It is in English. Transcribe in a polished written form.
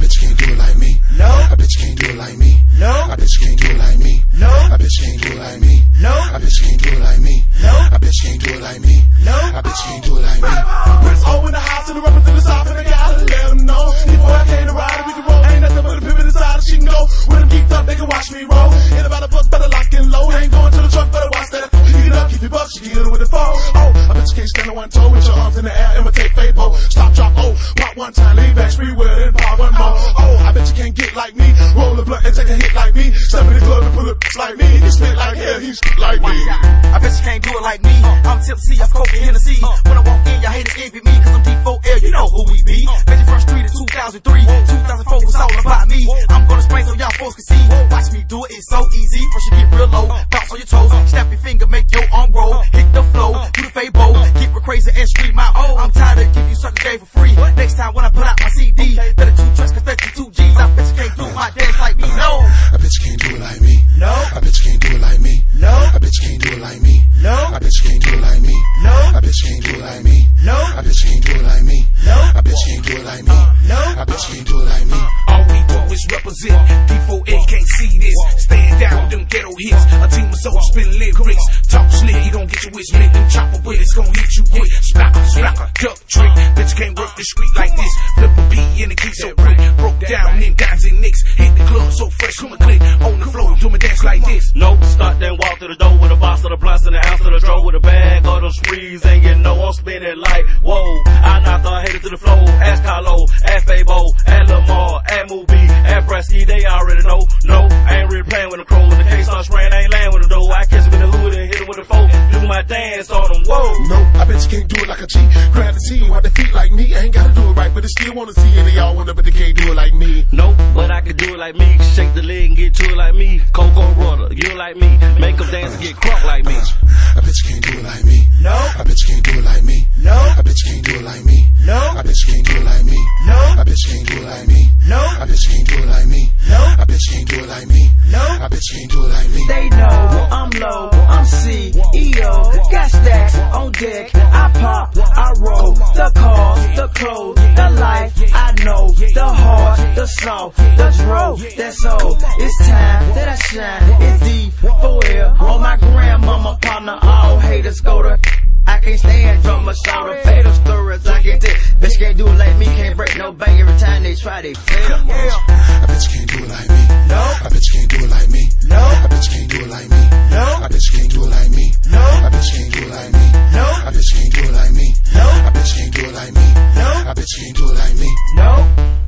bitch can't do it like me. No. A bitch can't do it like me. No. A bitch can't do it like me. No. A bitch can't do it like me. No. A bitch can't do it like me. No. A bitch can't do it like me. No. A bitch can't do it like me. Prince O in the house and the rappers in the south and I gotta let them know. Before I came to ride, we can roll. Ain't nothing but a pivot inside and she can go. When I'm geeked up, they can watch me roll. Hit about a buck, better lock and load. Ain't going to the truck, better watch that. Keep it up, keep your bucks, you can hit it with the phone. Oh, I bet you can't stand on one toe with your arms in the air, imitate Fabo. Stop, drop, oh, pop one time, lean back, spree with it, and pop one more. Oh, I bet you can't get like me. Roll a blunt and take a hit like me. Step in the club and pull up like me. He spit like hell, he spit like me. I bet you can't do it like me. I'm Tipsy, I'm Coke and Hennessy. When I walk in, y'all haters envy me, cause I'm D4L, you know who we be. Veggie Front Street in 2003, 2004 was all about me. I'm gonna spring so y'all folks can see. Watch me do it, it's so easy. First you get real low, bounce on your toes, snap your finger, make your arm roll, hit the flow, do the Fabo, keep it crazy and street my own. I'm tired of giving you something gay for free. Next time when I put out my CD, 32 tracks, 32 G's. I bet you can't do my dance like me, no. A bitch can't do it like me. No. A bitch can't do it like me. No. A bitch can't do it like me. No. A bitch can't do it like me. No. A bitch can't do it like me. No. A bitch can't do it like me. No. A bitch can't do it like me. No. A bitch can't do it like me. All we do is represent. D4A can't see this. Stand down, them ghetto hits. A team of souls spin lyrics. Talk slick, he gon' get you with split. Them chopper bullets gon' hit you quick. Splacker, splacker, duck trick. Bitch can't work the street like this. Flip a P in the key so quick. Broke down in dimes and nicks. Hit the club so fresh, come and click. On the floor, do me dance like this. Nope, start then walk through the door with a box of the blunts and an ounce of the draw with a bag of them sprees, and you know I'm spinning like whoa. I knocked the haters to the floor. Ask Carlo, ask Fabo, ask Lamar, ask Movie, ask Presky, they already know. No, I ain't really playing with the crow. When the case starts spraying, I ain't laying with the dough. I catch him in the hood and hit him with a foe. Do my dance on them, whoa. No, I bet you can't do it like a G. Grab the team, wipe their feet like me. I ain't gotta do it right, but they still wanna see it. And y'all wonder, but they can't do it like me. Nope, but I can do it like me. Shake the leg and get to it like me. Coco Rudder, you like me. Make them dance and get crunk like me. A bitch can't do it like me. No. A bitch can't do it like me. No. A bitch can't do it like me. No. A bitch can't do it like me. No. A bitch can't do it like me. No. A bitch can't do it like me. No. A bitch can't do it like me. No. A bitch can't do it like me. They know I'm low, I'm CEO, got stacks on deck. I pop, I roll, the cars, the clothes, the life. I know the heart, the soul, the dro. That's all. It's time that I shine. It's D4L on my grandmama partner. All haters go to. I can't stand drama, shout a fatal stories. I can't tell. Bitch can't do it like me, can't break no bank every time they try, they fail. A bitch can't do it like me. No. A bitch can't do it like me. No. A bitch can't do it like me. No. A bitch can't do it like me. No. A bitch can't do it like me. No. A bitch can't do it like me. No. A bitch can't do it like me. No. A bitch can't do it like me. No.